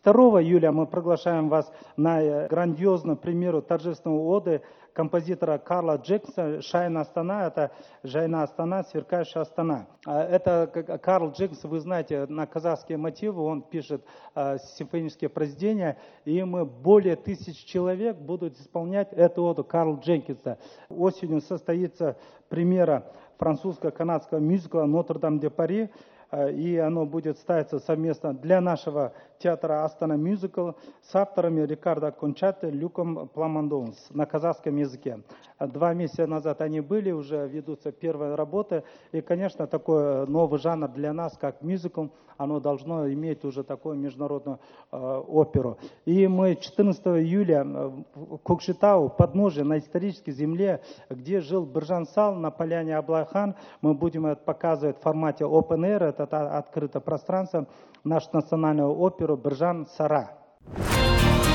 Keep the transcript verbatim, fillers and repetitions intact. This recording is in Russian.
второго июля мы приглашаем вас на грандиозную премьеру торжественной оды композитора Карла Джексона «Шайна Астана». Это «Жайна Астана», «Сверкающая Астана». Это Карл Джекс, вы знаете, на казахские мотивы, он пишет симфонические произведения, и мы более тысячи человек будут исполнять эту оду Карла Дженкинса. Осенью состоится премьера французско-канадского мюзикла «Нотр-Дам-де-Пари», и оно будет ставиться совместно для нашего театра «Астана Мюзикл» с авторами Рикардо Кончатто, Люком Пламандонс на казахском языке. Два месяца назад они были, уже ведутся первые работы. И, конечно, такой новый жанр для нас, как мюзикл, оно должно иметь уже такую международную э, оперу. И мы четырнадцатого июля в Кокшетау, в подножье, на исторической земле, где жил Биржан Сал, на поляне Аблайхан, мы будем это показывать в формате open air, это открытое пространство, нашу национальную оперу «Биржан Сара».